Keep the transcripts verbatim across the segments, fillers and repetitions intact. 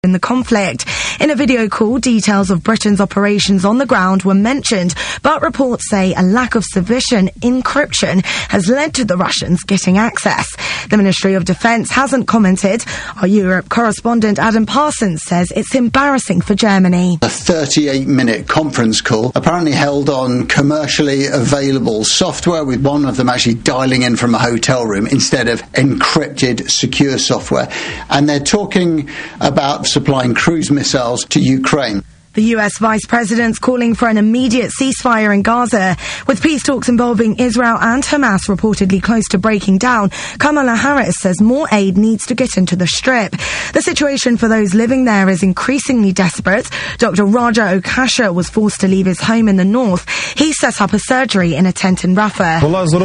in the conflict. In a video call, details of Britain's operations on the ground were mentioned, but reports say a lack of sufficient encryption has led to the Russians getting access. The Ministry of Defence hasn't commented. Our Europe correspondent Adam Parsons says it's embarrassing for Germany. A thirty-eight minute conference call apparently held on commercially available software, with one of them actually dialing in from a hotel room instead of encrypted secure software. And they're talking about supplying cruise missiles to Ukraine. The U S Vice President's calling for an immediate ceasefire in Gaza. With peace talks involving Israel and Hamas reportedly close to breaking down, Kamala Harris says more aid needs to get into the Strip. The situation for those living there is increasingly desperate. Doctor Raja Okasha was forced to leave his home in the north. He set up a surgery in a tent in Rafah.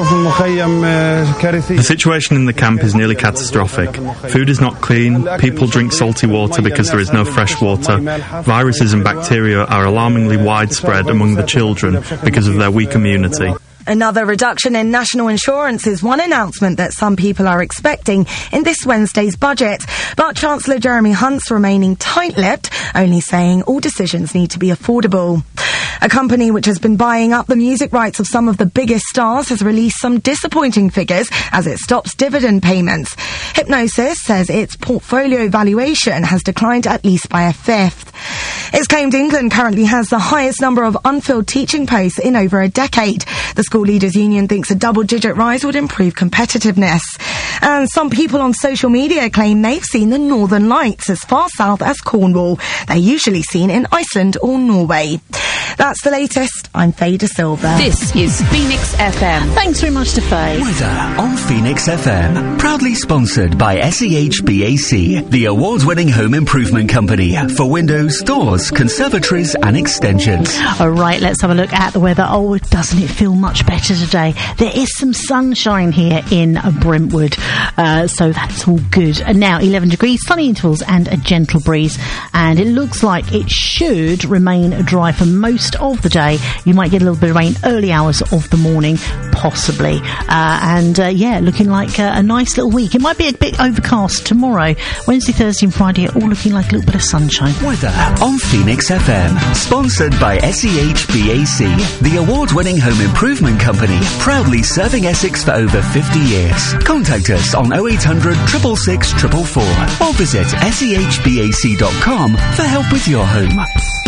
The situation in the camp is nearly catastrophic. Food is not clean, people drink salty water because there is no fresh water. Viruses and bacteria Bacteria are alarmingly widespread among the children because of their weak immunity. Another reduction in national insurance is one announcement that some people are expecting in this Wednesday's budget. But Chancellor Jeremy Hunt's remaining tight-lipped, only saying all decisions need to be affordable. A company which has been buying up the music rights of some of the biggest stars has released some disappointing figures as it stops dividend payments. Hipgnosis says its portfolio valuation has declined at least by a fifth. It's claimed England currently has the highest number of unfilled teaching posts in over a decade. The School Leaders Union thinks a double-digit rise would improve competitiveness. And some people on social media claim they've seen the Northern Lights as far south as Cornwall. They're usually seen in Iceland or Norway. That's the latest. I'm Faye De Silva. This is Phoenix F M. Thanks very much to Faye. Weather on Phoenix F M. Proudly sponsored by S E H B A C, the award-winning home improvement company for windows, doors, conservatories and extensions. All right, let's have a look at the weather. Oh, doesn't it feel much better today? There is some sunshine here in Brentwood, uh, so that's all good. And now eleven degrees, sunny intervals and a gentle breeze. And it looks like it should remain dry for most of the day. You might get a little bit of rain early hours of the morning, possibly. Uh, and uh, yeah, looking like uh, a nice little week. It might be a bit overcast tomorrow. Wednesday, Thursday and Friday are all looking like a little bit of sunshine. Weather on Phoenix F M. Sponsored by S E H B A C, the award-winning home improvement company, proudly serving Essex for over fifty years. Contact us on oh eight hundred, six six six, four four four or visit S E H B A C dot com for help with your home.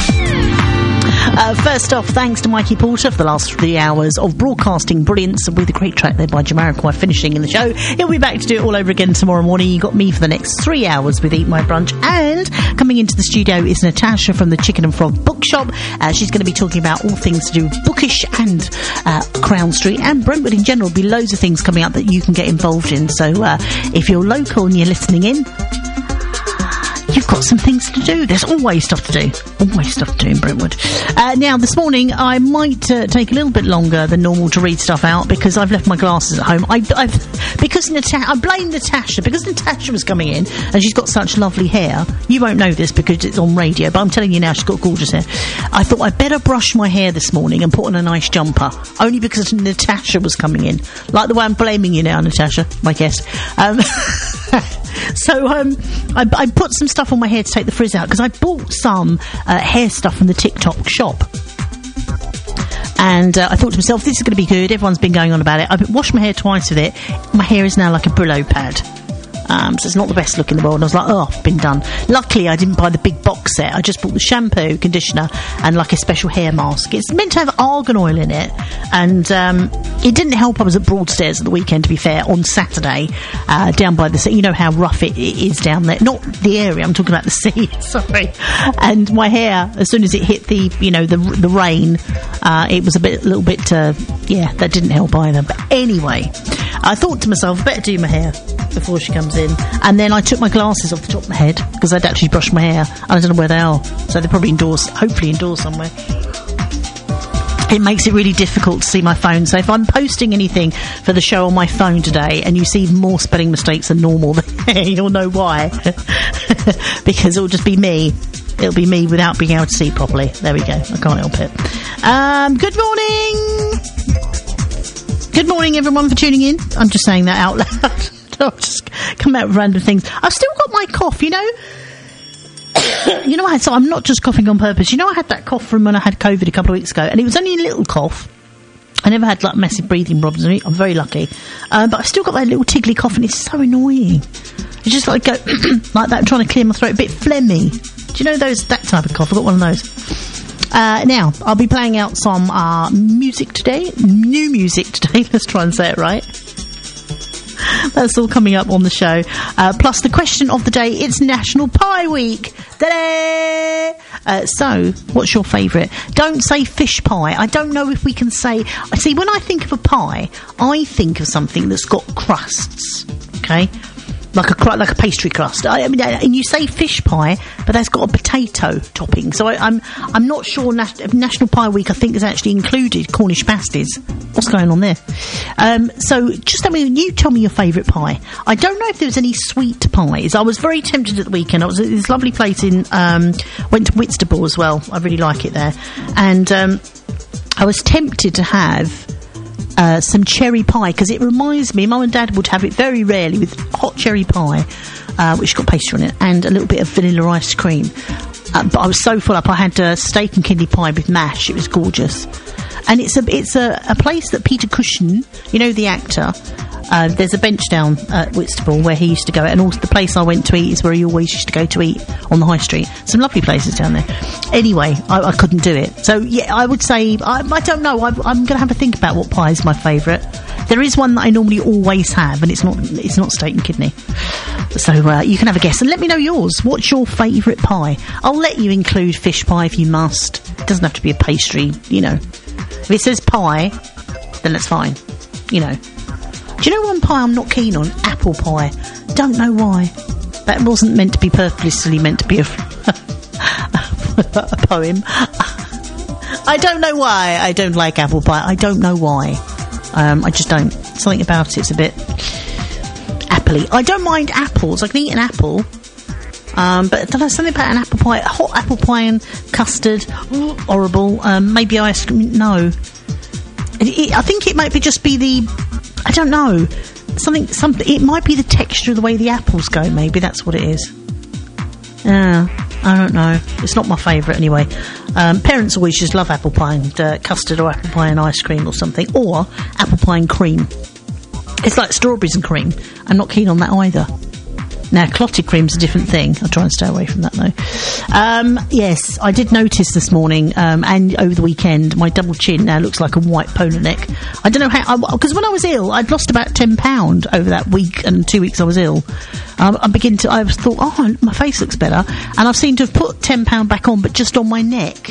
Uh, first off, thanks to Mikey Porter for the last three hours of broadcasting brilliance with a great track there by Jamiroquai finishing in the show. He'll be back to do it all over again tomorrow morning. You got me for the next three hours with Eat My Brunch. And coming into the studio is Natasha from the Chicken and Frog Bookshop. Uh, she's going to be talking about all things to do with Bookish and uh, Crown Street and Brentwood in general. There'll be loads of things coming up that you can get involved in. So uh, if you're local and you're listening in, you've got some things to do. There's always stuff to do. Always stuff to do in Brentwood. Uh, now, this morning, I might uh, take a little bit longer than normal to read stuff out because I've left my glasses at home. I, I've, because Nata- I blame Natasha, because Natasha was coming in and she's got such lovely hair. You won't know this because it's on radio, but I'm telling you now, she's got gorgeous hair. I thought I'd better brush my hair this morning and put on a nice jumper, only because Natasha was coming in. Like the way I'm blaming you now, Natasha, my guest. Um... So um, I, I put some stuff on my hair to take the frizz out because I bought some uh, hair stuff from the TikTok shop. And uh, I thought to myself, this is going to be good. Everyone's been going on about it. I've washed my hair twice with it. My hair is now like a Brillo pad. Um, so it's not the best look in the world. And I was like, oh, I've been done. Luckily, I didn't buy the big box set. I just bought the shampoo, conditioner, and like a special hair mask. It's meant to have argan oil in it. And um, it didn't help. I was at Broadstairs at the weekend, to be fair, on Saturday, uh, down by the sea. You know how rough it, it is down there. Not the area, I'm talking about the sea. Sorry. And my hair, as soon as it hit the, you know, the the rain, uh, it was a bit, a little bit, uh, yeah, that didn't help either. But anyway, I thought to myself, better do my hair before she comes in. And then I took my glasses off the top of my head because I'd actually brushed my hair and I don't know where they are, so they're probably indoors, hopefully indoors somewhere. It makes it really difficult to see my phone, so if I'm posting anything for the show on my phone today and you see more spelling mistakes than normal, then you'll know why. Because it'll just be me. It'll be me without being able to see properly. There we go, I can't help it. Um, good morning! Good morning everyone for tuning in. I'm just saying that out loud. I'll just come out with random things. I've still got my cough, you know. You know, I had, so I'm not just coughing on purpose. You know, I had that cough from when I had COVID a couple of weeks ago, and it was only a little cough. I never had like massive breathing problems. I'm very lucky, um, but I've still got that little tiggly cough, and it's so annoying. It's just like go like that, trying to clear my throat, a bit phlegmy. Do you know those that type of cough? I've got one of those. Uh, now I'll be playing out some uh, music today, new music today. Let's try and say it right. That's all coming up on the show. Uh, plus the question of the day, it's National Pie Week. Ta-da! Uh, so, what's your favourite? Don't say fish pie. I don't know if we can say... See, when I think of a pie, I think of something that's got crusts, okay? Like a like a pastry crust. I, I mean, and you say fish pie, but that's got a potato topping. So I, I'm I'm not sure. Nas- National Pie Week, I think, has actually included Cornish pasties. What's going on there? Um, so just tell me, you tell me your favourite pie. I don't know if there was any sweet pies. I was very tempted at the weekend. I was at this lovely place in um, went to Whitstable as well. I really like it there, and um, I was tempted to have. Uh, some cherry pie, because it reminds me, Mum and Dad would have it very rarely with hot cherry pie, uh, which got pastry on it, and a little bit of vanilla ice cream. Uh, but I was so full up. I had uh, steak and kidney pie with mash. It was gorgeous. And it's a it's a, a place that Peter Cushing, you know, the actor, uh, there's a bench down at Whitstable where he used to go, and also the place I went to eat is where he always used to go to eat on the high street. Some lovely places down there. Anyway, I, I couldn't do it. So, yeah, I would say, I, I don't know, I, I'm going to have a think about what pie is my favourite. There is one that I normally always have, and it's not it's not steak and kidney. So uh, you can have a guess, and let me know yours. What's your favourite pie? I'll let you include fish pie if you must. It doesn't have to be a pastry, you know. If it says pie, then that's fine, you know. Do you know one pie I'm not keen on? Apple pie. Don't know why. That wasn't meant to be purposely meant to be a, a poem. I don't know why I don't like apple pie. I don't know why. Um, I just don't. Something about it's a bit appley. I don't mind apples. I can eat an apple. Um, but I don't know, something about an apple pie, hot apple pie and custard, ooh, horrible. Um, maybe ice cream, no. It, it, I think it might be just be the, I don't know, something, something. It might be the texture of the way the apples go. Maybe that's what it is. Yeah, I don't know. It's not my favourite anyway. Um, parents always just love apple pie and uh, custard, or apple pie and ice cream or something, or apple pie and cream. It's like strawberries and cream. I'm not keen on that either. Now, clotted cream's a different thing. I'll try and stay away from that, though. Um, yes, I did notice this morning um, and over the weekend, my double chin now looks like a white polo neck. I don't know how... Because when I was ill, I'd lost about ten pounds over that week and two weeks I was ill. Um, I begin to... I thought, oh, my face looks better. And I've seemed to have put ten pounds back on, but just on my neck.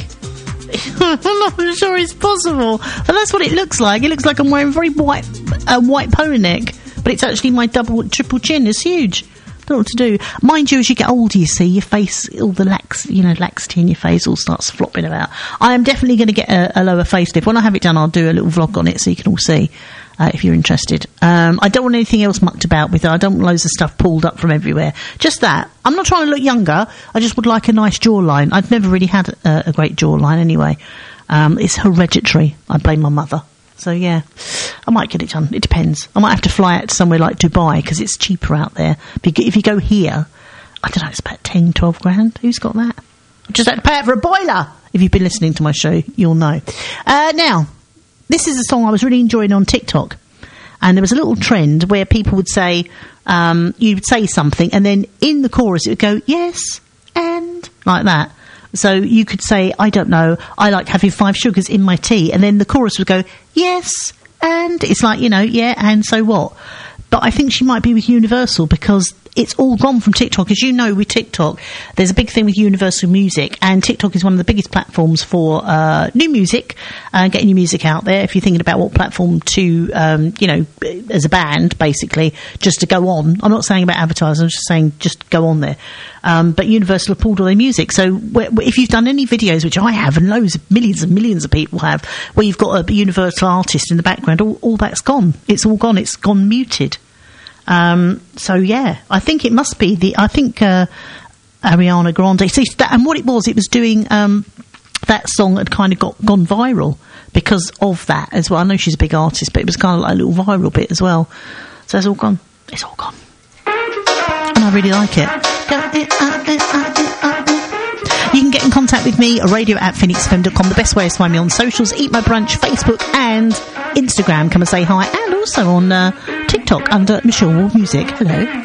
I'm not sure it's possible. But that's what it looks like. It looks like I'm wearing very white, uh, white polo neck. But it's actually my double, triple chin. It's huge. Don't know what to do. Mind you, as you get older, you see, your face, all the lax, you know, laxity in your face all starts flopping about. I am definitely going to get a, a lower facelift. When I have it done, I'll do a little vlog on it so you can all see, uh, if you're interested. Um, I don't want anything else mucked about with it. I don't want loads of stuff pulled up from everywhere. Just that. I'm not trying to look younger. I just would like a nice jawline. I've never really had a, a great jawline anyway. Um, it's hereditary. I blame my mother. So, yeah, I might get it done. It depends. I might have to fly out to somewhere like Dubai because it's cheaper out there. If you go here, I don't know, it's about ten, twelve grand. Who's got that? I just had to pay out for a boiler. If you've been listening to my show, you'll know. Uh, now, this is a song I was really enjoying on TikTok. And there was a little trend where people would say, um, you would say something, and then in the chorus it would go, yes, and, like that. So you could say, I don't know, I like having five sugars in my tea. And then the chorus would go, yes, and it's like, you know, yeah, and so what? But I think she might be with Universal because it's all gone from TikTok. As you know, with TikTok, there's a big thing with Universal Music, and TikTok is one of the biggest platforms for uh, new music, uh, getting your music out there. If you're thinking about what platform to, um, you know, as a band, basically, just to go on. I'm not saying about advertising, I'm just saying just go on there. Um, but Universal have pulled all their music. So where, if you've done any videos, which I have, and loads of millions and millions of people have, where you've got a Universal artist in the background, all, all that's gone. It's all gone. It's gone muted. Um, so yeah, I think it must be the, I think, uh, Ariana Grande. See, that, and what it was, it was doing, um, that song had kind of got, gone viral because of that as well. I know she's a big artist, but it was kind of like a little viral bit as well. So it's all gone. It's all gone. And I really like it. contact with me, radio at phoenix f m dot com. The best way is to find me on socials, Eat My Brunch, Facebook and Instagram. Come and say hi. And also on uh, TikTok under Michelle Ward Music. Hello.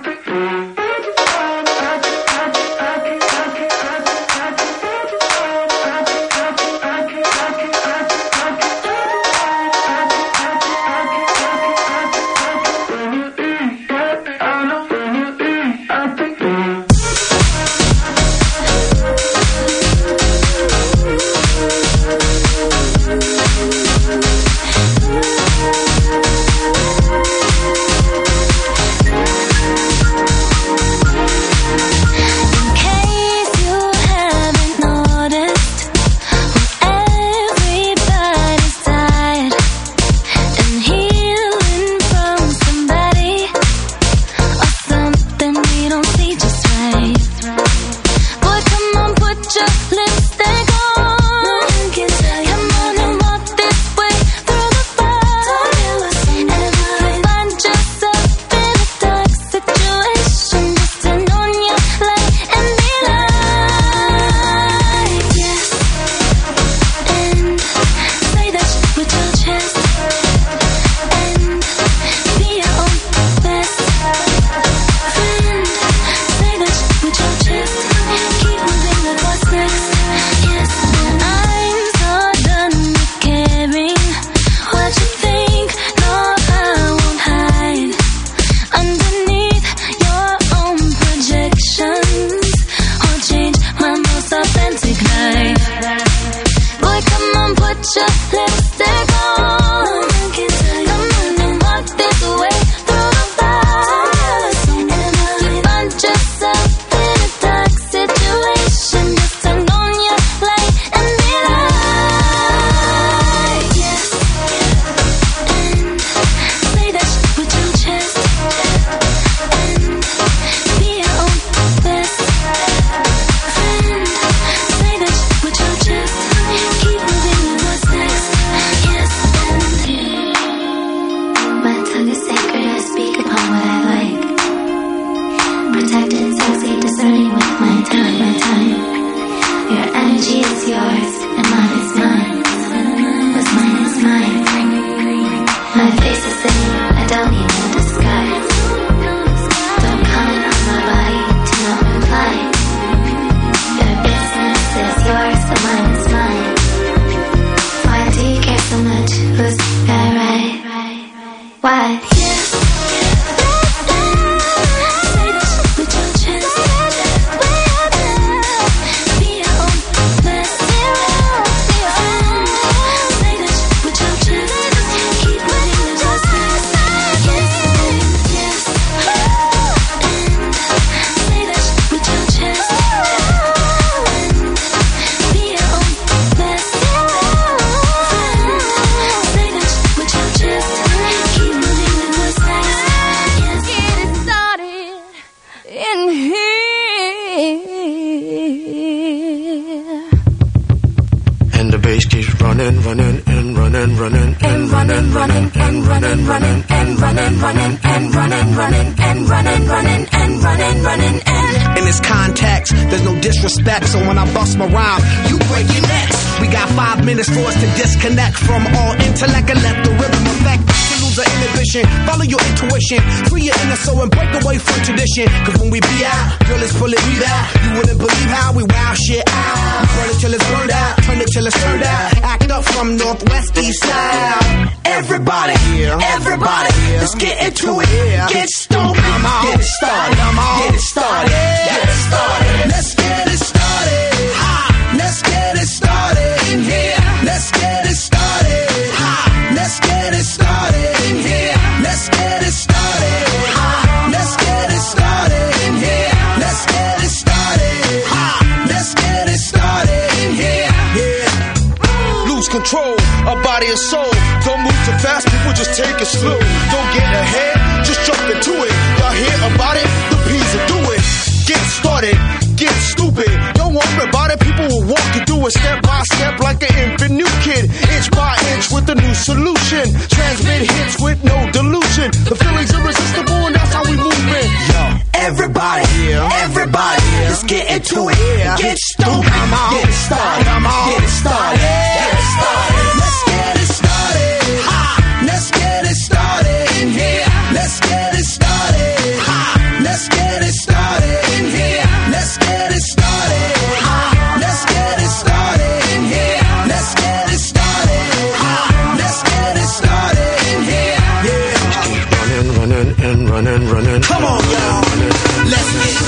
Cause when we be out, girl, it's fully we out. You wouldn't believe how we wow shit out. We burn it till it's burned out, turn it till it's turned out. Act up from Northwest East Side. Everybody, everybody, let's get into it. Get stoked, get it started, get it started, get it started. Let's get it started. Ha! Let's get it started in here. Let's get it started. Ha! Let's get it started in here. Let's get it started. Ha! Let's get it started in here. Let's get it started. Ha! Let's get it started in here. Yeah. Lose control of body and soul. Don't move too fast, people just take it slow. Don't get ahead, just jump into it. Y'all hear about it? The P's will do it. Get started, get stupid. Don't worry about it, people will walk you through it step by step like an infant new kid. Inch by inch with a new solution. Transmit hits with no delusion. The feeling's irresistible and that's how we move in. Yo, everybody, everybody, let's get into into it. Get stoked, come on, get it started, come on, get it started, get it started. Let's get it started. Ha! Let's get it started in here. Let's get it started. Ha! Let's get it started in here. Let's get it started. Ha! Let's get it started in here. Let's get it started. Ha! Let's get it started in here. Yeah. Running, running, and running, running. Come on, y'all. Let's get it.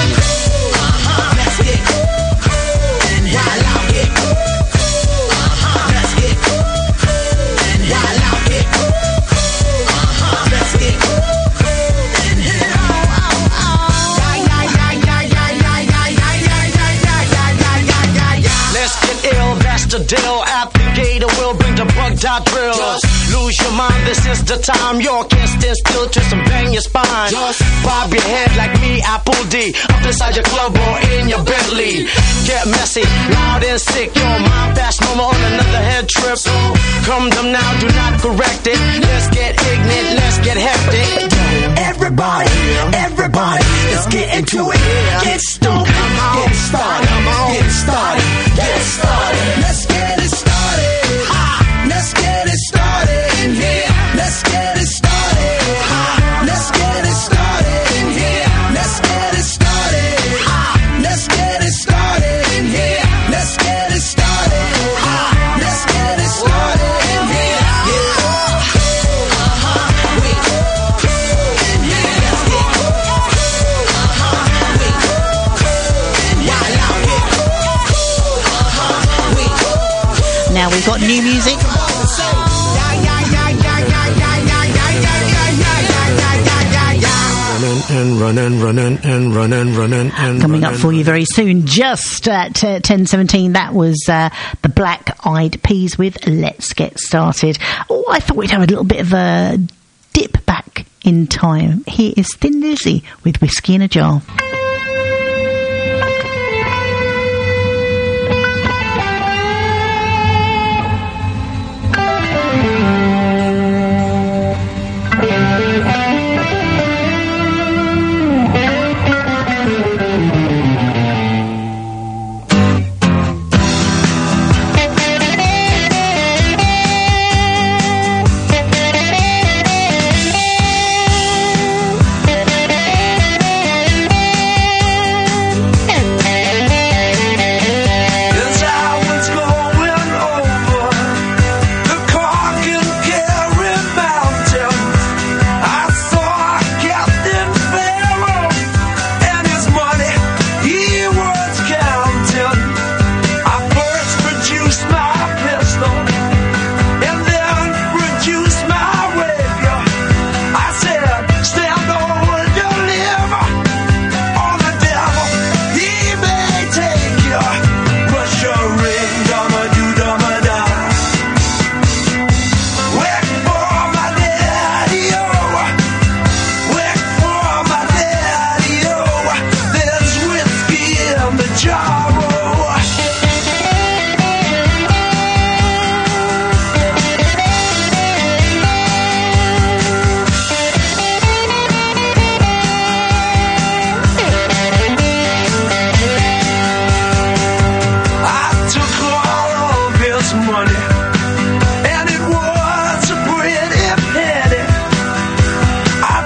The deal, applicator will bring the bugged out drill. Just lose your mind, this is the time. You can't stand still, twist and bang your spine. Just bob your head like me, Apple D. Up inside your club or in your Bentley. Get messy, loud and sick. Your mind fast, no more on another head trip. So come them now, do not correct it. Let's get ignorant, let's get hectic. Everybody, everybody, let's get into it. Get stoked, get it started, get it started, get it started. Let's get it started. Ha! Let's get it started in here. Let's get it started. Ha! Let's get it started in here. Let's get it started. Ha! Let's get it started in here. Let's get it started. Ha! Let's get it started in here. Yeah. Uh-huh. Wait. In here. Let's get it. Uh-huh. Wait. While out here. Uh-huh. Wait. Now we've got new music. And running, running, and running, running, and coming up for you very soon, just at uh, ten seventeen. That was uh, the Black Eyed Peas with Let's Get Started. Oh, I thought we'd have a little bit of a dip back in time. Here is Thin Lizzy with Whiskey in a Jar.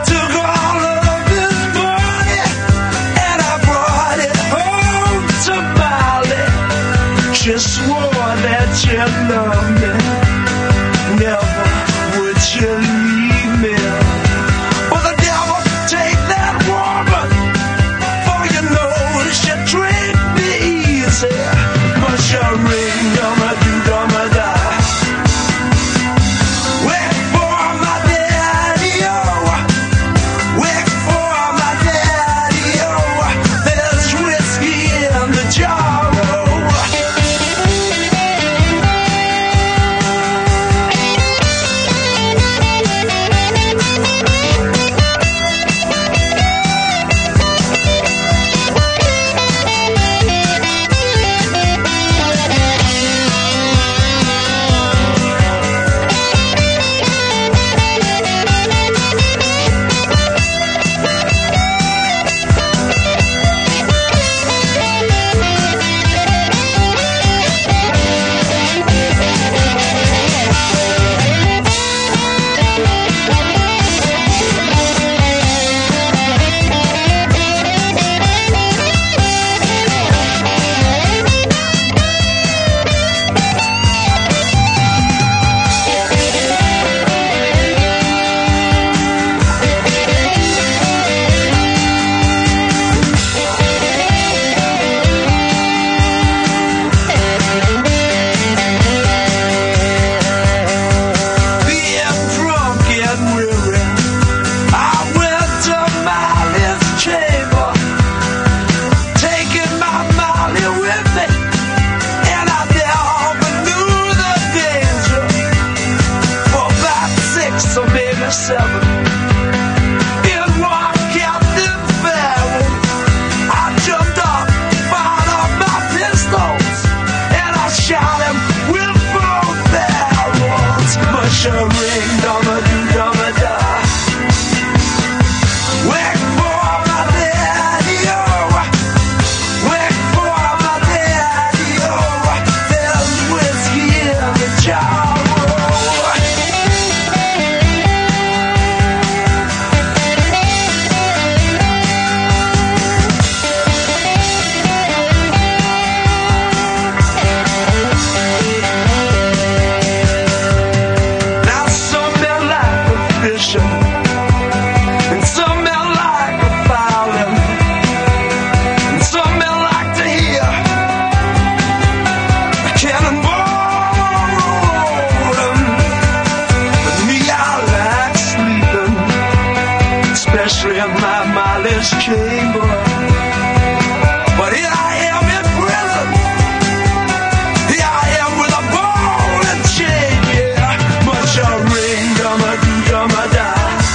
To this chamber. But here I am in prison. Here I am with a ball and chain, yeah. But your ring, dumma do, dumma da.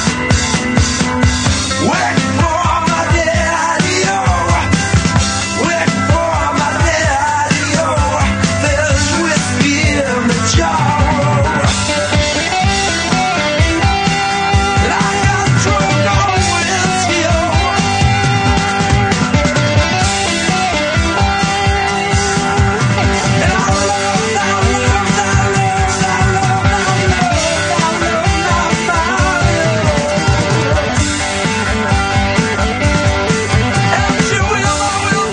Wait for my daddy, oh. Wait for my daddy, oh. There's whiskey in the jar. And I got drunk on whiskey, oh. And I love, I love, I love, I love, I love, I love, and you will, I will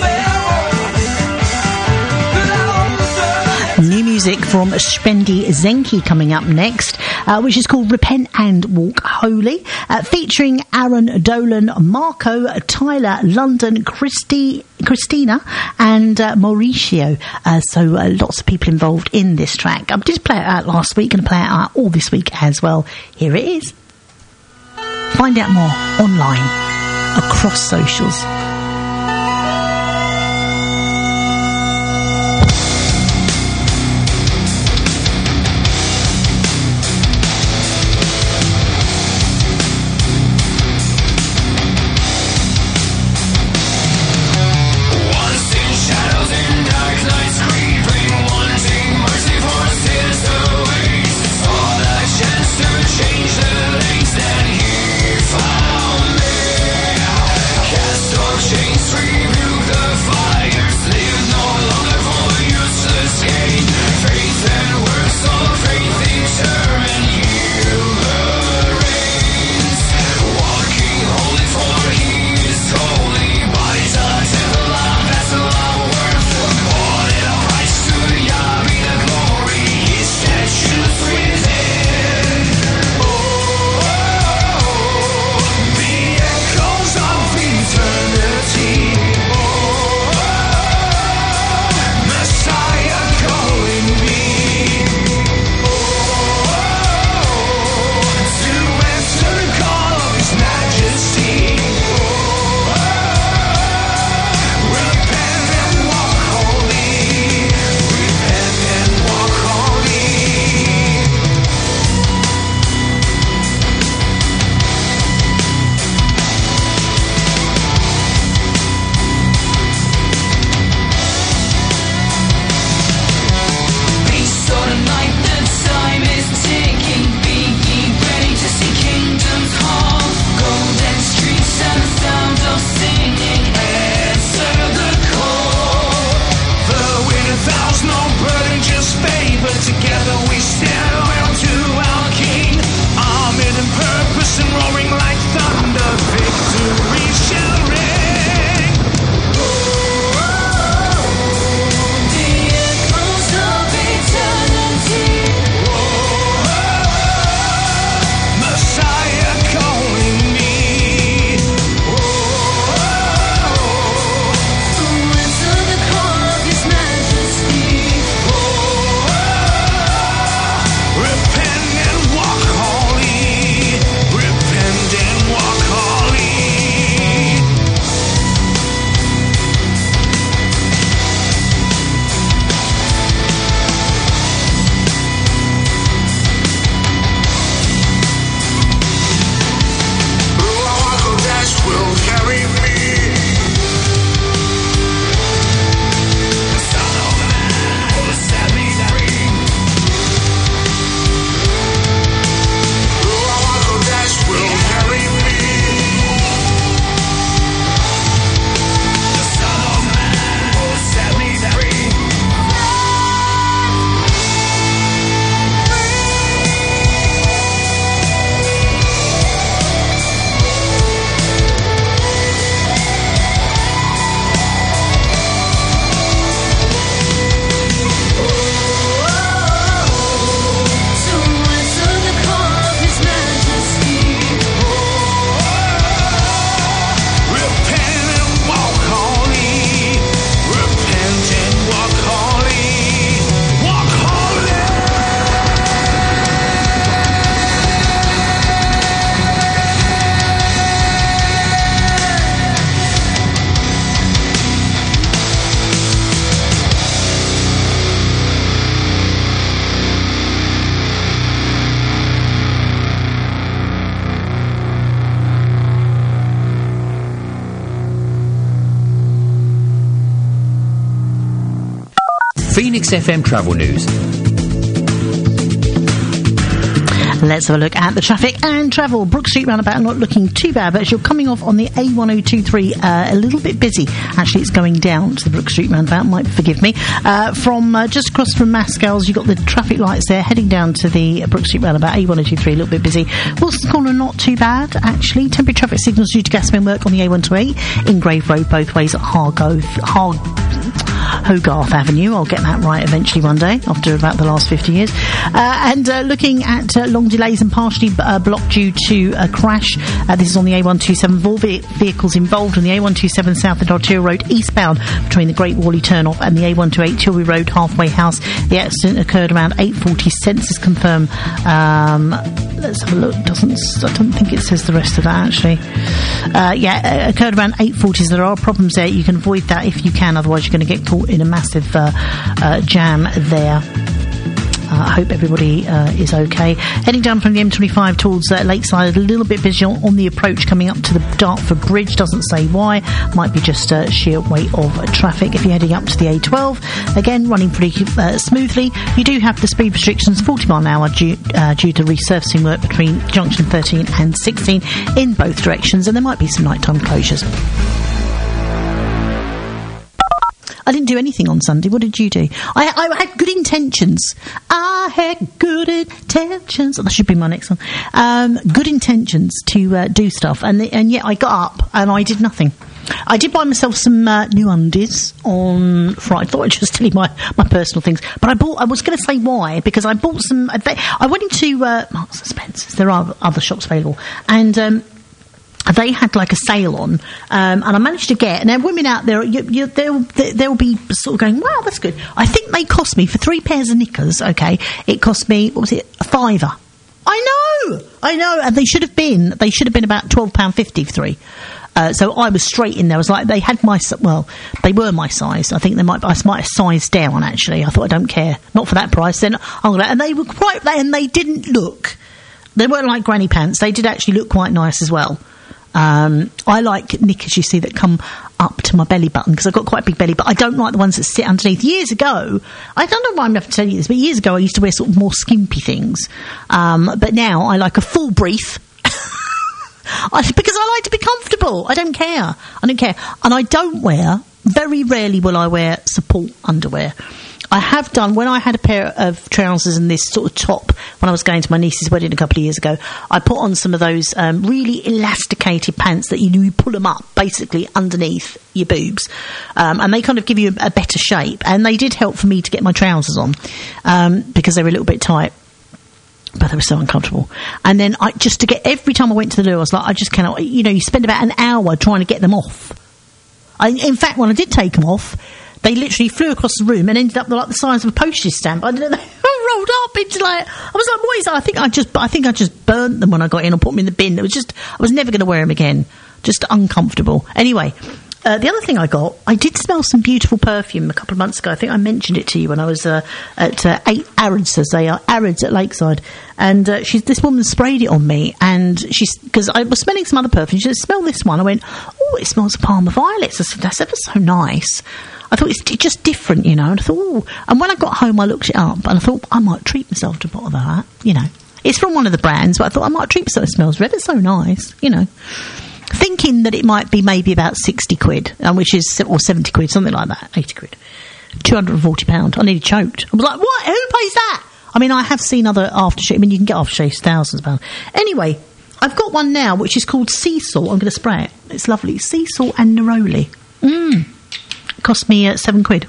never. New music from Spendi Zenki coming up next, uh, which is called Repent and Walk Holy, uh, featuring Aaron Dolan, Marco, Tyler, London, Christy, Christina and uh, Mauricio. Uh, so uh, lots of people involved in this track. I did play it out last week and play it out all this week as well. Here it is. Find out more online, across socials. Once in shadows and dark nights creeping, wanting mercy for sinners to waste. Saw the chance to change the links, and he found me. Cast off Phoenix F M Travel News. Let's have a look at the traffic and travel. Brook Street roundabout not looking too bad, but as you're coming off on the A one oh two three, uh, a little bit busy. Actually, it's going down to the Brook Street roundabout, might forgive me. Uh, from uh, just across from Mascal's, you've got the traffic lights there heading down to the Brook Street roundabout, A one oh two three, a little bit busy. Wilson's Corner, not too bad, actually. Temporary traffic signals due to gasman work on the A one twenty-eight in Grave Road, both ways at Hargrove, Har- Hogarth Avenue. I'll get that right eventually one day, after about the last fifty years. Uh, and uh, looking at uh, long delays and partially uh, blocked due to a crash. Uh, this is on the A one twenty-seven. Four ve- vehicles involved on the A one twenty-seven South and Arterial Road eastbound between the Great Whalley turnoff and the A one twenty-eight Tilbury Road halfway house. The accident occurred around eight forty. Census confirmed. Um, let's have a look. Doesn't I don't think it says the rest of that actually. Uh, yeah, it occurred around eight forty. So there are problems there. You can avoid that if you can. Otherwise, you're going to get caught in a massive uh, uh, jam there. I uh, hope everybody uh, is okay. Heading down from the M twenty-five towards uh, Lakeside, a little bit busy on, on the approach coming up to the Dartford Bridge. Doesn't say why. Might be just uh, sheer weight of uh, traffic. If you're heading up to the A twelve, again, running pretty uh, smoothly. You do have the speed restrictions, forty mile an hour, due, uh, due to resurfacing work between junction thirteen and sixteen in both directions, and there might be some nighttime closures. I didn't do anything on Sunday. What did you do? I, I had good intentions. I had good intentions. That should be my next one. Um, good intentions to uh, do stuff, and the, and yet I got up and I did nothing. I did buy myself some uh, new undies on Friday. I thought I'd just tell you my, my personal things, but I bought. I was going to say why, because I bought some. I went into uh, Marks and Spencer's. There are other shops available, and. Um, They had like a sale on, um, and I managed to get. And there are women out there. You, you, they'll they'll be sort of going, "Wow, that's good." I think they cost me for three pairs of knickers. Okay, it cost me what was it, a fiver? I know, I know, and they should have been. They should have been about twelve pound fifty for three. Uh, so I was straight in there. I was like, they had my well, they were my size. I think they might. I might have sized down. Actually, I thought I don't care, not for that price. Then I'm gonna, and they were quite. And they didn't look. They weren't like granny pants. They did actually look quite nice as well. Um, I like knickers, you see, that come up to my belly button, because I've got quite a big belly, but I don't like the ones that sit underneath. Years ago, I don't know why I'm going to have to tell you this, but years ago I used to wear sort of more skimpy things. Um, but now I like a full brief. I, because I like to be comfortable. I don't care. I don't care. And I don't wear, very rarely will I wear support underwear. I have done, when I had a pair of trousers and this sort of top, when I was going to my niece's wedding a couple of years ago, I put on some of those um, really elasticated pants that you, you pull them up, basically, underneath your boobs. Um, and they kind of give you a, a better shape. And they did help for me to get my trousers on, um, because they were a little bit tight. But they were so uncomfortable. And then I just to get, every time I went to the loo, I was like, I just cannot, you know, you spend about an hour trying to get them off. I, in fact, when I did take them off, they literally flew across the room and ended up like the size of a postage stamp. I don't know. They rolled up into like, I was like, what is that? I think I just, I think I just burnt them when I got in or put them in the bin. It was just, I was never going to wear them again. Just uncomfortable. Anyway, uh, the other thing I got, I did smell some beautiful perfume a couple of months ago. I think I mentioned it to you when I was uh, at uh, eight Arids, as they are, Arids at Lakeside. And uh, she's, this woman sprayed it on me, and she's, because I was smelling some other perfume. She said, smell this one. I went, oh, it smells of Palmer Violets. I said, that's ever so nice. I thought it's just different, you know, and I thought, oh. And when I got home, I looked it up, and I thought, I might treat myself to a bottle of that, you know. It's from one of the brands, but I thought I might treat myself. It smells ever so nice, you know. Thinking that it might be maybe about sixty quid, um, which is, or seventy quid, something like that, eighty quid. two hundred and forty pounds. I nearly choked. I was like, what? Who pays that? I mean, I have seen other aftershave. I mean, you can get aftershaves thousands of pounds. Anyway, I've got one now, which is called Sea Salt. I'm going to spray it. It's lovely. Sea Salt and Neroli. Mmm. Cost me uh, seven quid.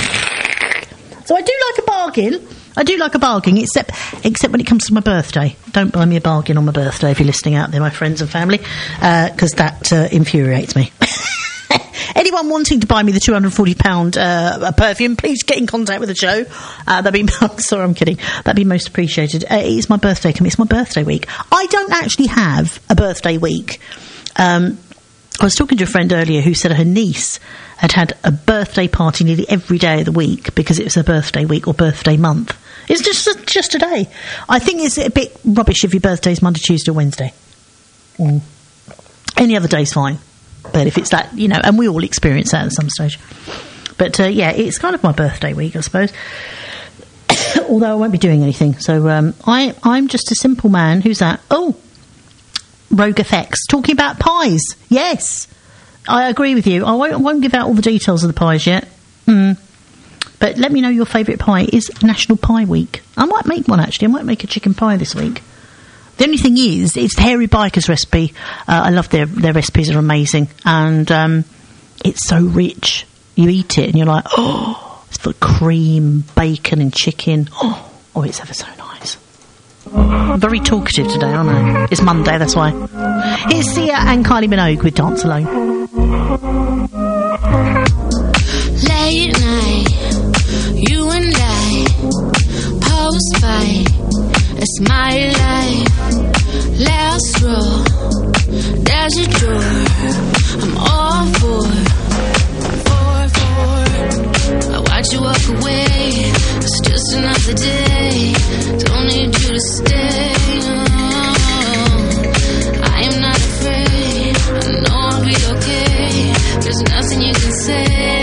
So I do like a bargain. I do like a bargain, except except when it comes to my birthday. Don't buy me a bargain on my birthday if you're listening out there, my friends and family, because uh, that uh, infuriates me. Anyone wanting to buy me the two hundred and forty pounds uh, perfume, please get in contact with the show. Uh, that'd be, sorry, I'm kidding. That'd be most appreciated. Uh, it's my birthday. It's my birthday week. I don't actually have a birthday week. Um, I was talking to a friend earlier who said her niece had had a birthday party nearly every day of the week because it was her birthday week or birthday month. It's just just a day. I think it's a bit rubbish if your birthday's Monday, Tuesday or Wednesday. Mm. Any other day's fine. But if it's that, you know, and we all experience that at some stage. But, uh, yeah, it's kind of my birthday week, I suppose. Although I won't be doing anything. So um, I, I'm just a simple man. Who's that? Oh, Rogue Effects. Talking about pies. Yes. I agree with you. I won't, I won't give out all the details of the pies yet. Mm. But let me know your favourite pie. It is National Pie Week. I might make one, actually. I might make a chicken pie this week. The only thing is, it's the Hairy Biker's recipe. Uh, I love their their recipes, are amazing. And um, it's so rich. You eat it and you're like, oh, it's full of cream, bacon and chicken. Oh, oh it's ever so nice. I'm very talkative today, aren't I? It's Monday, that's why. Here's Sia and Kylie Minogue with Dance Alone. Late night, you and I, post-fight, it's my life. Last row, there's a door, I'm all for, for, for. I watch you walk away, it's just another day, don't need you to stay. Oh, I am not afraid, I know I'll be okay, there's nothing you can say.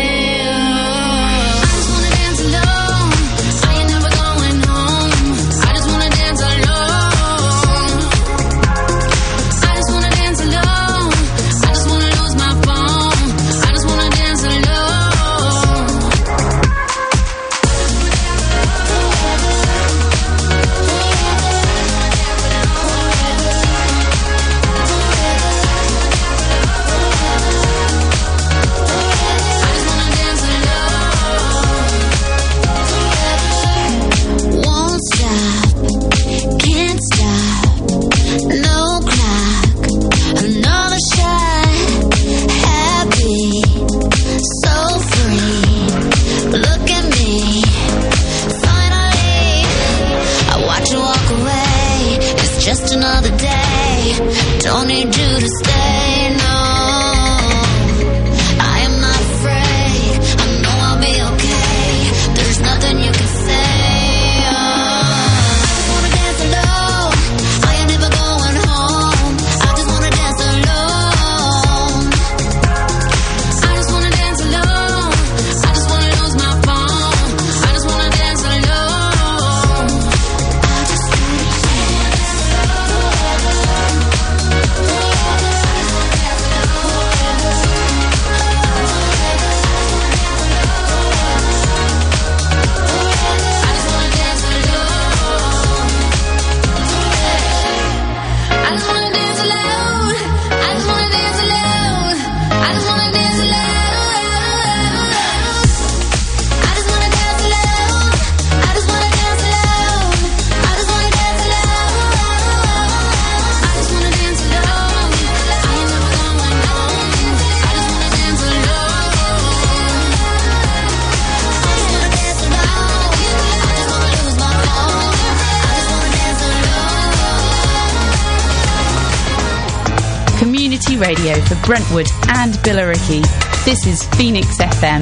Radio for Brentwood and Billericay. This is Phoenix F M.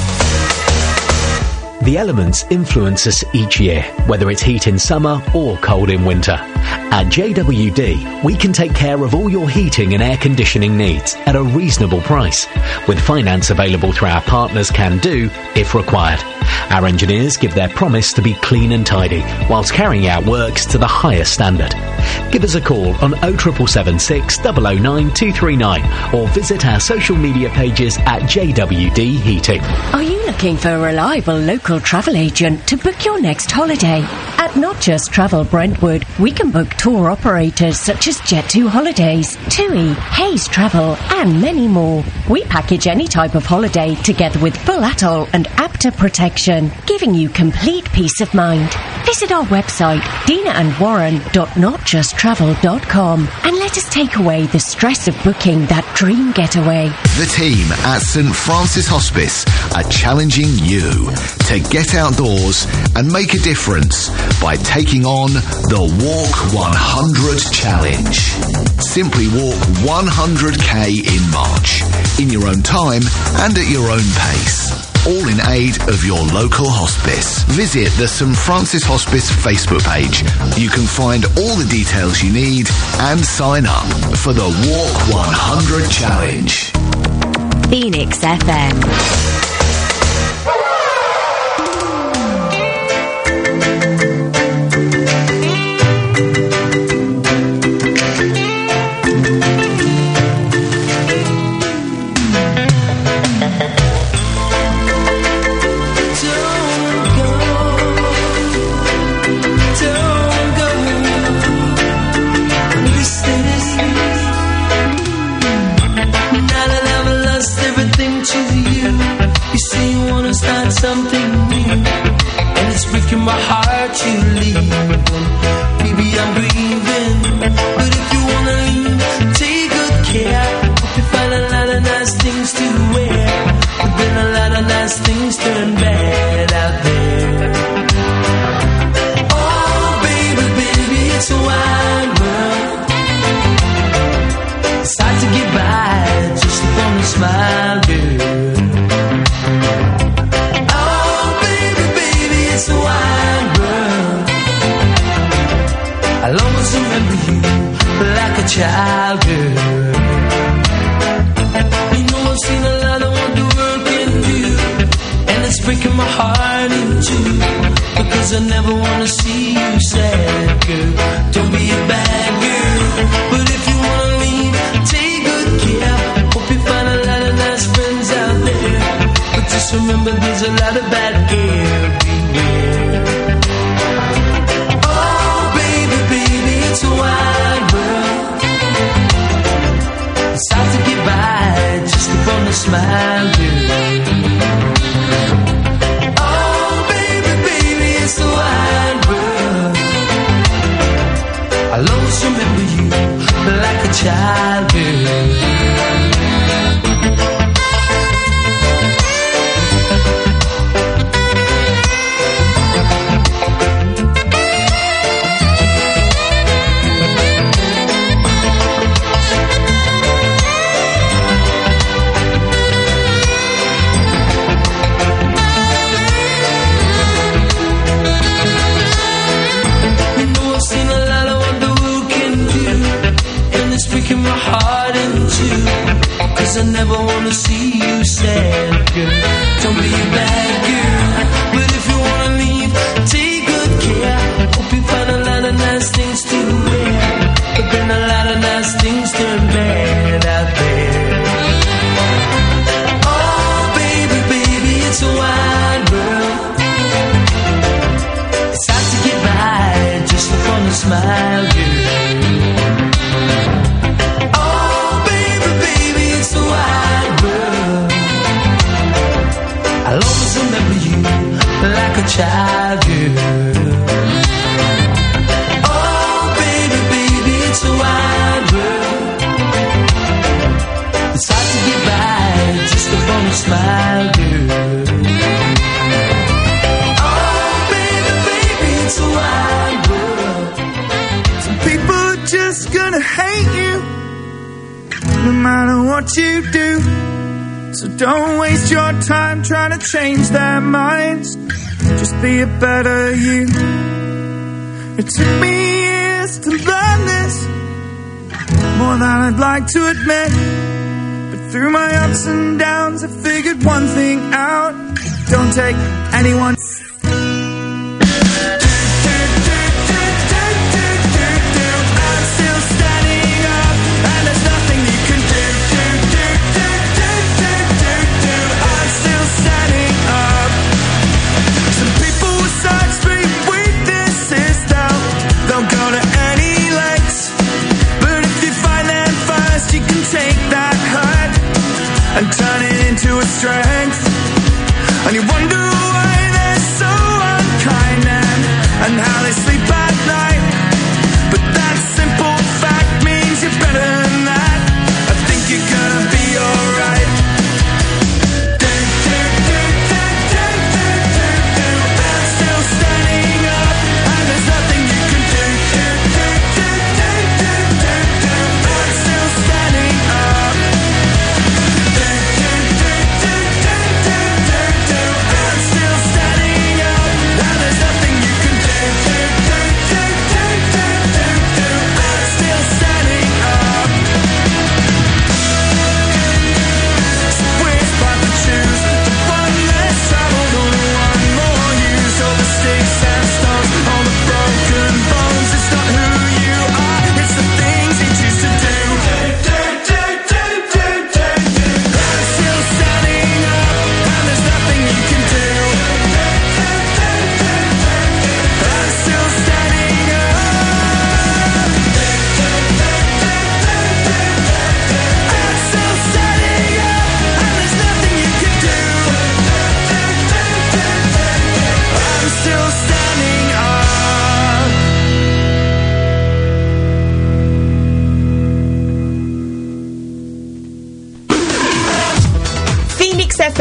The elements influence us each year, whether it's heat in summer or cold in winter. At J W D, we can take care of all your heating and air conditioning needs at a reasonable price, with finance available through our partners Can Do if required. Our engineers give their promise to be clean and tidy, whilst carrying out works to the highest standard. Give us a call on oh seven seven six, oh oh nine, two three nine or visit our social media pages at J W D Heating. Are you looking for a reliable local travel agent to book your next holiday? At Not Just Travel Brentwood, we can book tour operators such as Jet two Holidays, TUI, Hayes Travel and many more. We package any type of holiday together with full atoll and APTA protection, giving you complete peace of mind. Visit our website, dina and warren dot not just travel dot com, and let us take away the stress of booking that dream getaway. The team at St Francis Hospice are challenging you to get outdoors and make a difference by taking on the Walk one hundred Challenge. Simply walk one hundred k in March, in your own time and at your own pace. All in aid of your local hospice. Visit the St Francis Hospice Facebook page. You can find all the details you need and sign up for the Walk one hundred Challenge. Phoenix F M. and it's breaking my heart to leave. Baby, I'm grieving, but if you wanna leave, take good care. Hope you find a lot of nice things to wear, but then a lot of nice things turn bad out there. Oh, baby, baby, it's a wide world. It's hard to get by just upon a smile, girl. Oh, baby, baby, it's a wide world. I'll always remember you like a child, girl. You know I've seen a lot of what the world can do, and it's breaking my heart in two, because I never wanna see you sad, girl. Don't be a bad girl, but if you wanna leave, take good care. Hope you find a lot of nice friends out there, but just remember there's a lot of bad everywhere. Oh, baby, baby, it's a wide world. It's hard to get by just upon a smile, girl. Oh, baby, baby, it's a wide world. I'll always remember you like a child, girl. Breaking my heart in two, cause I never wanna see you sad, girl. Don't be a bad girl, but if you wanna leave, take good care. Hope you find a lot of nice things to wear, but then a lot of nice things turn bad out there. Oh, baby, baby, it's a wide world. It's hard to get by just upon a smile, girl. I'll always remember you like a child, girl. Oh, baby, baby, it's a wide world. It's hard to get by just upon a smile, girl. Oh, baby, baby, it's a wide world. Some people are just gonna hate you, no matter what you do. So don't waste your time trying to change their minds. Just be a better you. It took me years to learn this, more than I'd like to admit. But through my ups and downs, I figured one thing out: don't take anyone. And turn it into a strength. And you wonder why they're so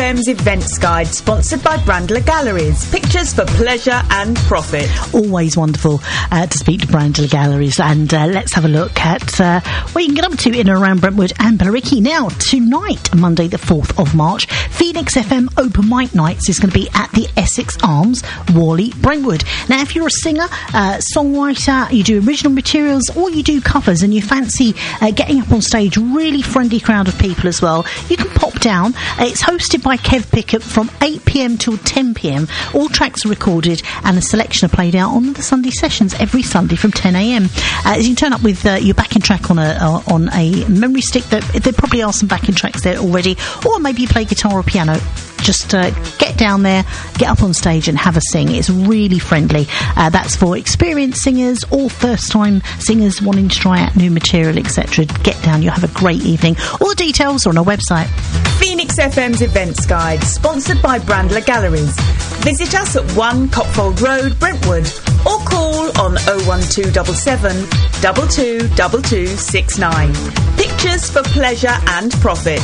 M's Events Guide, sponsored by Brandler Galleries. Pictures for pleasure and profit. Always wonderful uh, to speak to Brandler Galleries. And uh, let's have a look at uh, what you can get up to in and around Brentwood and Billericay. Now, tonight, Monday the fourth of March, Phoenix F M Open Mic Nights is going to be at the Essex Arms, Worley, Brentwood. Now, if you're a singer, uh, songwriter, you do original materials, or you do covers, and you fancy uh, getting up on stage, really friendly crowd of people as well, you can pop down. Uh, it's hosted by Kev Pickup from eight p.m. till ten p.m. All tracks are recorded and a selection are played out on the Sunday sessions every Sunday from ten a.m. Uh, you can turn up with uh, your backing track on a uh, on a memory stick. That there probably are some backing tracks there already, or maybe you play guitar or piano. Just uh, get down there, get up on stage and have a sing. It's really friendly. Uh, that's for experienced singers or first-time singers wanting to try out new material, et cetera. Get down, you'll have a great evening. All the details are on our website. Phoenix F M's Events Guide, sponsored by Brandler Galleries. Visit us at one Copfold Road, Brentwood, or call on oh one two seven seven, two two two two six nine. Pictures for pleasure and profit.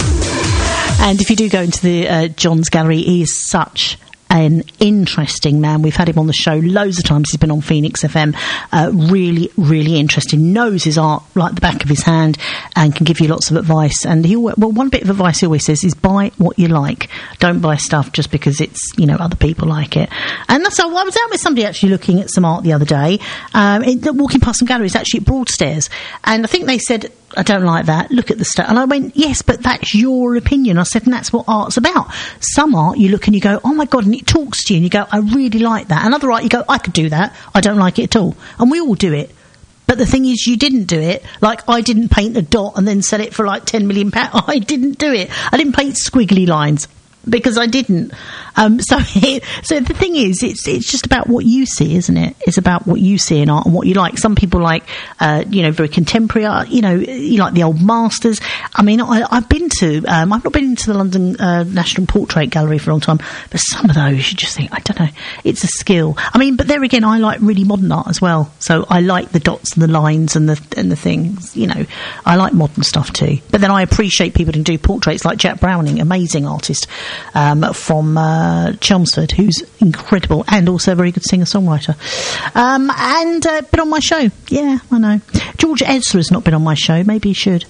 And if you do go into the uh, John's Gallery, he is such an interesting man. We've had him on the show loads of times. He's been on Phoenix F M. Uh, really, really interesting. Knows his art like the back of his hand and can give you lots of advice. And he, well, one bit of advice he always says is buy what you like. Don't buy stuff just because it's, you know, other people like it. And that's how I was out with somebody actually looking at some art the other day, um, in, walking past some galleries actually at Broadstairs. And I think they said, I don't like that, look at the stuff. And I went, yes, but that's your opinion. I said, and that's what art's about. Some art, you look and you go, oh my God, and it talks to you, and you go, I really like that. Another art, you go, I could do that, I don't like it at all. And we all do it. But the thing is, you didn't do it. Like, I didn't paint a dot and then sell it for like ten million pounds. I didn't do it. I didn't paint squiggly lines. Because I didn't. Um, so, it, so the thing is, it's it's just about what you see, isn't it? It's about what you see in art and what you like. Some people like, uh, you know, very contemporary art. You know, you like the old masters. I mean, I, I've been to, um, I've not been into the London uh, National Portrait Gallery for a long time, but some of those, you just think, I don't know, it's a skill. I mean, but there again, I like really modern art as well. So I like the dots and the lines and the and the things. You know, I like modern stuff too. But then I appreciate people who do portraits like Jack Browning, amazing artist. Um, from uh, Chelmsford, who's incredible and also a very good singer-songwriter. Um, and uh, been on my show. Yeah, I know. George Ezra's not been on my show. Maybe he should.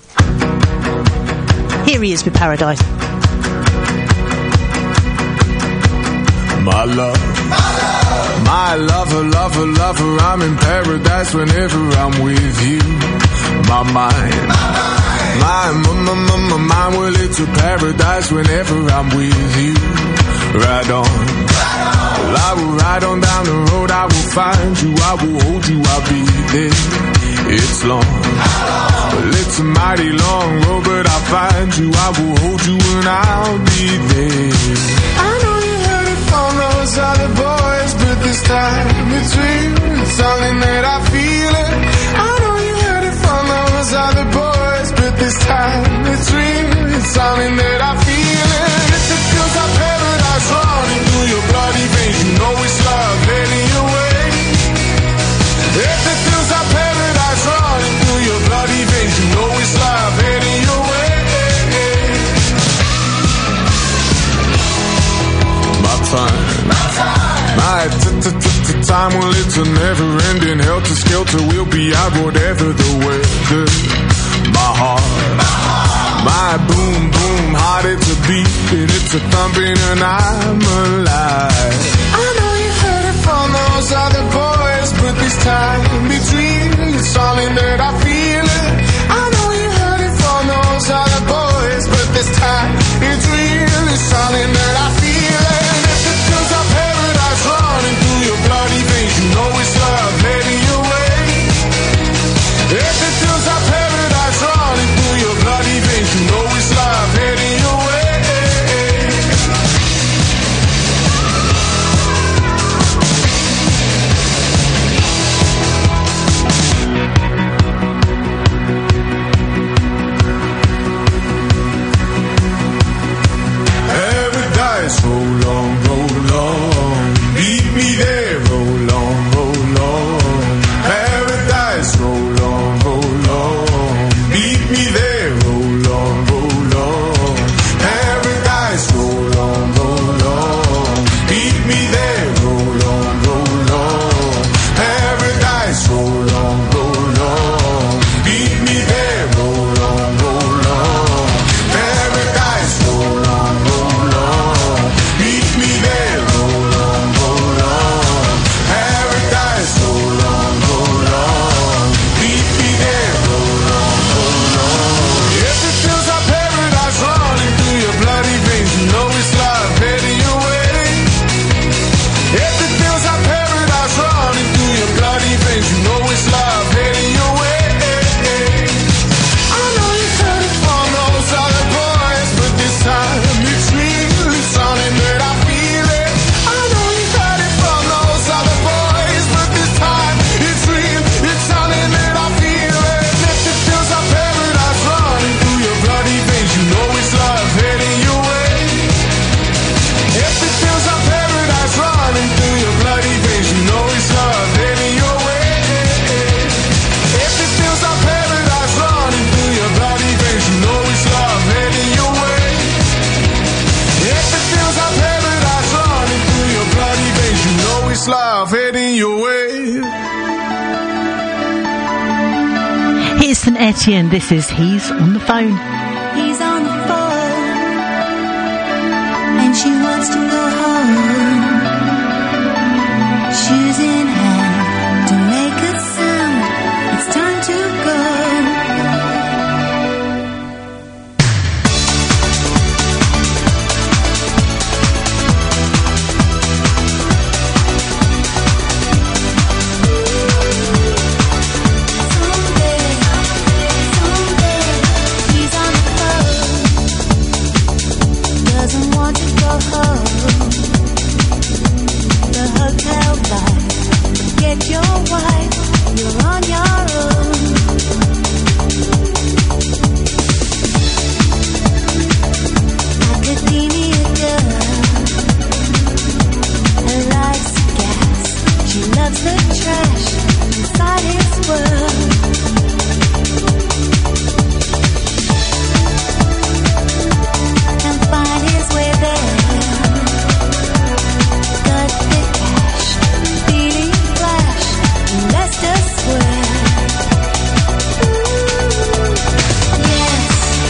Here he is with Paradise. My love, my lover, lover, lover, I'm in paradise whenever I'm with you. My mind, my mind, my, my, my mind, well, it's a paradise whenever I'm with you. Ride on, well, I will ride on down the road, I will find you, I will hold you, I'll be there. It's long, well, it's a mighty long road, but I'll find you, I will hold you, and I'll be there. I know you heard it from those other boys, but this time it's real, it's something that I feel it. I know you heard it from those other boys, but this time it's real, it's something that I feel it. If it feels like paradise running through your bloody veins, you know it's love heading your way. If it feels like paradise running through your bloody veins, you know it's love heading your way. My time, my time, well, it's a never-ending helter-skelter. We'll be out whatever the weather. My heart, my boom, boom, heart, it's a beating, it's a thumping, and I'm alive. I know you heard it from those other boys, but this time it's real, it's something that I feel it. I know you heard it from those other boys, but this time it's real, it's something that I feel it. If it feels like paradise running through your bloody veins, you know it's love heading your way. If it feels like paradise running through your bloody veins, you know it's love heading your way. it's love heading your way. I know you've heard it from those other boys, but this time it's really something that I feel it. I know you've heard it from those other boys, but this time it's real, it's something that I feel it. If it feels like paradise running through your bloody veins, you know it's love heading your way. If it feels like paradise running through your bloody veins, you know it's love heading your way. If it feels like paradise running through your bloody veins, you know it's love heading your way. If it feels like paradise running through your bloody veins, you know it's love heading your way. Here's Saint Etienne. This is He's on the Phone. He's on the phone, and she wants to go home. Shoes in hand, don't make a sound. It's time to go. He's on the phone, doesn't want to go home. The hotel vibe, get your wife, you're on your own. Academia girl, her life's gas, she loves the trash inside his world. And find his way there. Got the cash, feeling flash, Leicester Square. Yes,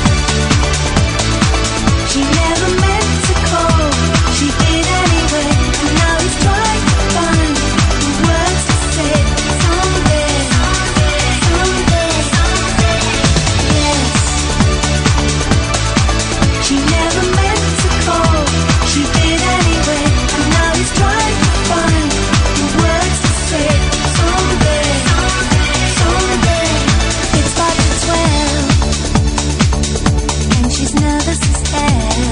she never meant to call, she did anyway, and now he's trying to find the words to say. Someday, someday, yes, she never meant to call, she did anyway, and now he's trying to find the words to say. Someday, someday, it's five to twelve, and she's nervous as hell.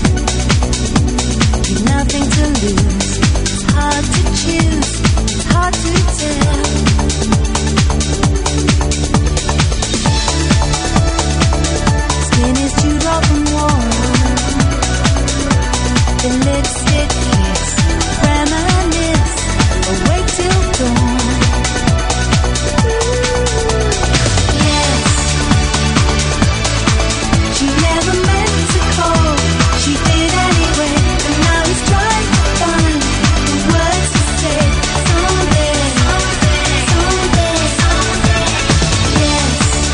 With nothing to lose, it's hard to choose, it's hard to tell. Skin is too rough and warm. The lipstick kiss, reminisce, awake till dawn. Yes, she never meant to call, she did anyway, and now he's trying to find the words to say. Someday, someday, yes,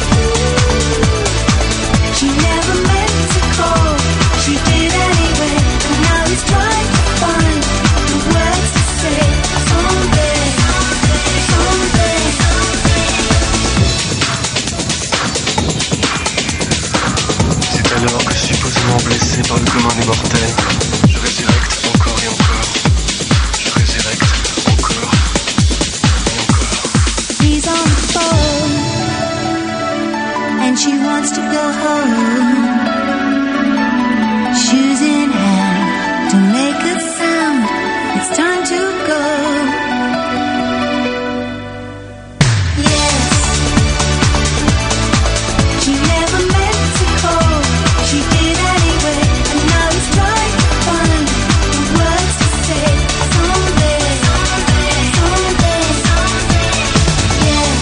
she never meant to call, she did anyway, and now he's trying to find the words to say. Someday, someday. C'est alors que, supposément blessé par le commun des mortels, je résurrecte encore et encore. Je résurrecte encore et encore. He's on the phone, and she wants to go home. Shoes in hand, don't make a sound. It's time to go. Yes, she never meant to call, she did anyway, and now he's trying to find the words to say. Someday, someday, yes,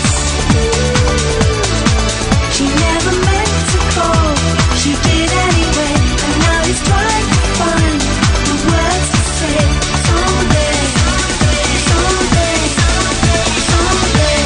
she never meant to call, she did anyway, and now he's trying to find the words to say. Someday, someday, someday.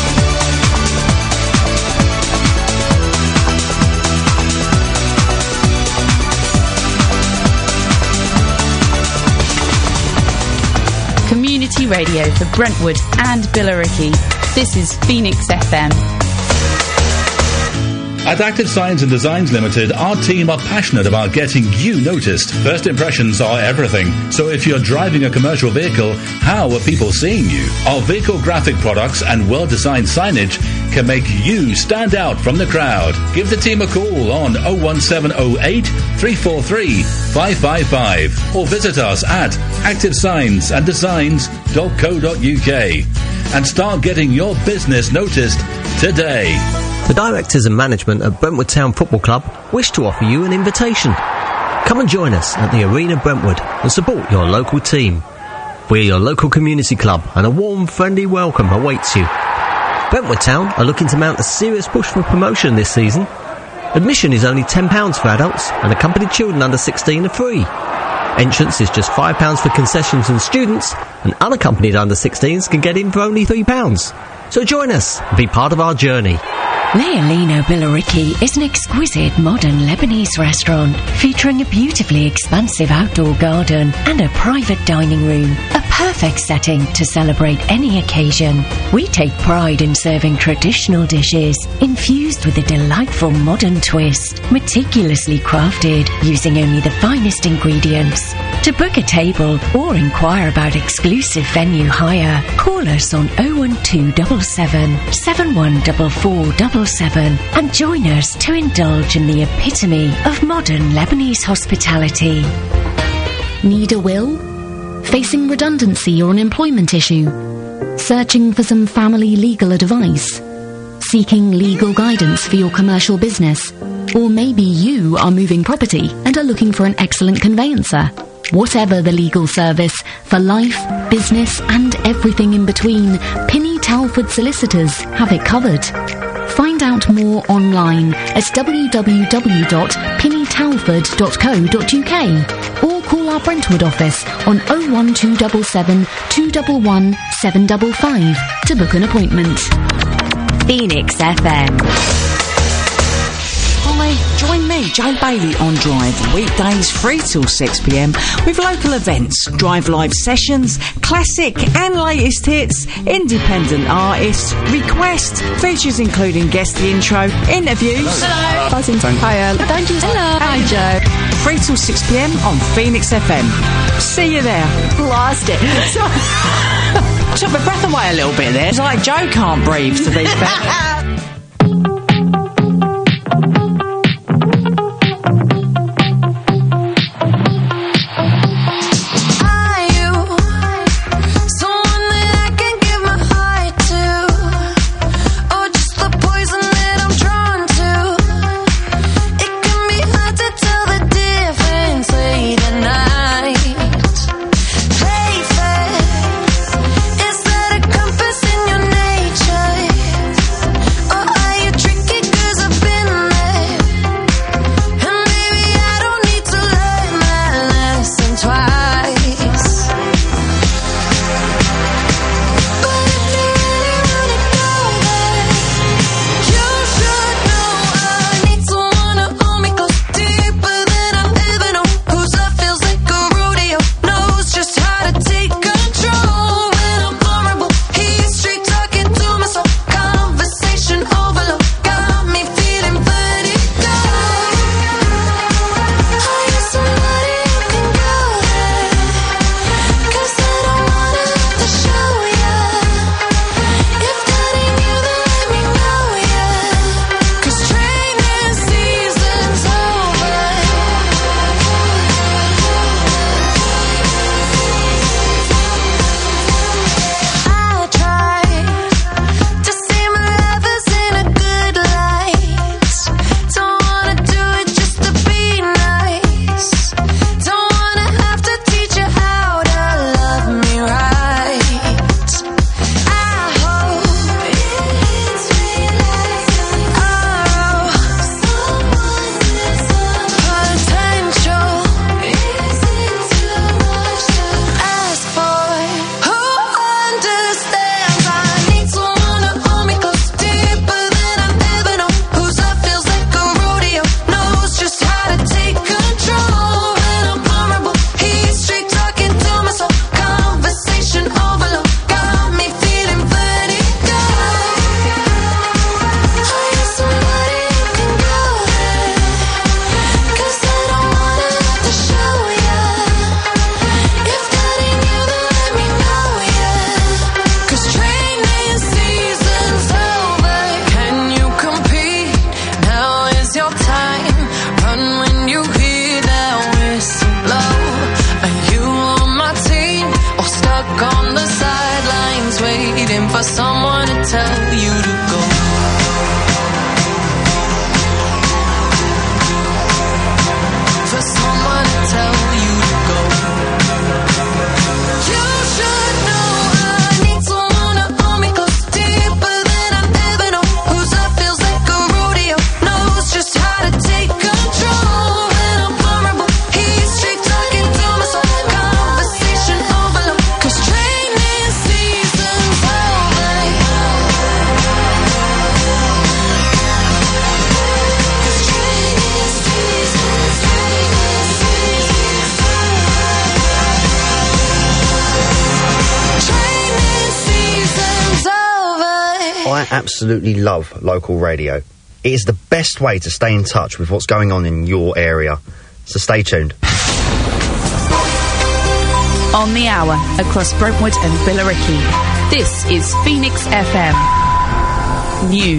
Community radio for Brentwood and Billericay. This is Phoenix F M. At Active Signs and Designs Limited, our team are passionate about getting you noticed. First impressions are everything. So if you're driving a commercial vehicle, how are people seeing you? Our vehicle graphic products and well-designed signage can make you stand out from the crowd. Give the team a call on oh one seven oh eight, three four three, five five five or visit us at active signs and designs dot co dot uk and start getting your business noticed today. The directors and management at Brentwood Town Football Club wish to offer you an invitation. Come and join us at the Arena Brentwood and support your local team. We're your local community club and a warm, friendly welcome awaits you. Brentwood Town are looking to mount a serious push for promotion this season. Admission is only ten pounds for adults and accompanied children under sixteen are free. Entrance is just five pounds for concessions and students, and unaccompanied under sixteens can get in for only three pounds. So join us and be part of our journey. Leolino Billericay is an exquisite modern Lebanese restaurant featuring a beautifully expansive outdoor garden and a private dining room, a perfect setting to celebrate any occasion. We take pride in serving traditional dishes infused with a delightful modern twist, meticulously crafted using only the finest ingredients. To book a table or inquire about exclusive venue hire, call us on oh one two seven seven, seven one four four seven seven and join us to indulge in the epitome of modern Lebanese hospitality. Need a will? Facing redundancy or an employment issue? Searching for some family legal advice? Seeking legal guidance for your commercial business? Or maybe you are moving property and are looking for an excellent conveyancer? Whatever the legal service, for life, business and everything in between, Pinney Talford Solicitors have it covered. Find out more online at w w w dot pinney talford dot co dot uk or call our Brentwood office on oh one two seven seven, two one one, seven five five to book an appointment. Phoenix F M. Hi, join me, Joe Bailey, on Drive, weekdays three till six p m with local events, Drive live sessions, classic and latest hits, independent artists, requests, features including guest the intro, interviews. Hello. Buzzing. Hiya. Don't you Hello. Hi, Joe. three till six p m on Phoenix F M. See you there. Lost it. So, took my breath away a little bit there. It's like Joe can't breathe to these back. Is that a compass in your nature? for someone to tell you to go. For someone to tell you to go. You should know I need someone to hold me close, deeper than I've ever known. Whose love feels like a rodeo, knows just how to take control. When I'm vulnerable, he's straight talking to my soul. Conversation overload, 'cause training season's over. 'Cause training season's, training season's Training season's over. I absolutely love local radio. It is the best way to stay in touch with what's going on in your area. So stay tuned. On the hour across Brentwood and Billericay. This is Phoenix F M. News.